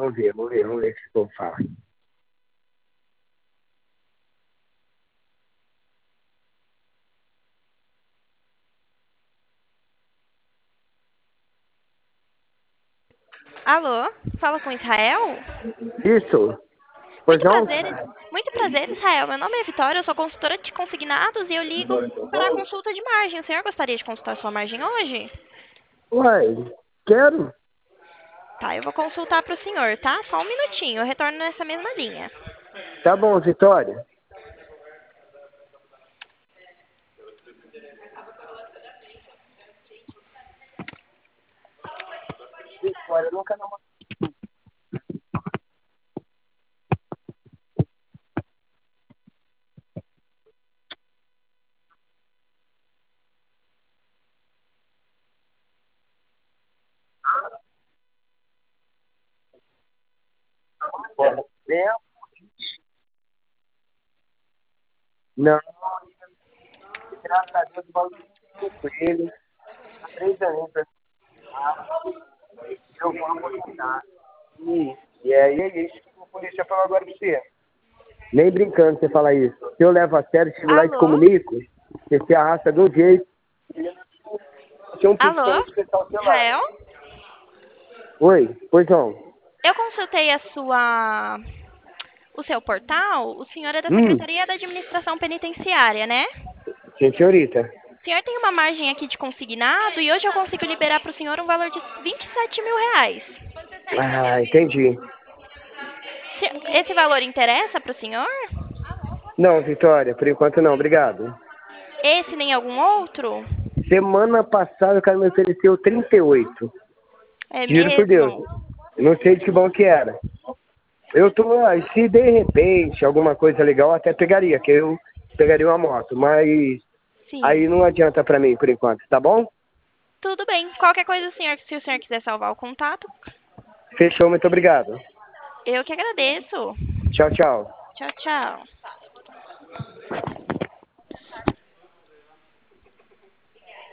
vamos ver o que esse povo fala. Alô? Fala com Israel? Isso? Pois Muito não? prazer, muito prazer, Israel. Meu nome é Vitória, eu sou consultora de consignados e eu ligo para a consulta de margem. O senhor gostaria de consultar sua margem hoje? Uai, quero. Tá, eu vou consultar para o senhor, tá? Só um minutinho, eu retorno nessa mesma linha. Tá bom, Vitória. Vitória, nunca não. Não, graças a Deus, o bagulho com ele. 3 anos. Eu vou aposentar. E aí é isso que a polícia falou agora pra você. Nem brincando você fala isso. Se eu levo a sério, chego lá e te Alô? comunico, você se arrasta de um jeito. Você não precisa Alô? respeitar o celular. Israel? Oi, pois não. Eu consultei o seu portal. O senhor é da Hum, Secretaria da Administração Penitenciária, né? sim, senhorita. O senhor tem uma margem aqui de consignado e hoje eu consigo liberar para o senhor um valor de R$ 27.000. Ah, entendi. Esse valor interessa para o senhor? Não, Vitória, por enquanto não, obrigado. Esse nem algum outro? Semana passada o cara me ofereceu 38. É Juro por Deus. mesmo? Eu não sei de que bom que era. Eu tô, se de repente alguma coisa legal, eu até pegaria, que eu pegaria uma moto, mas Sim. aí não adianta pra mim por enquanto, tá bom? Tudo bem. Qualquer coisa, senhor, se o senhor quiser salvar o contato, Fechou, muito obrigado. eu que agradeço. Tchau, tchau. Tchau, tchau.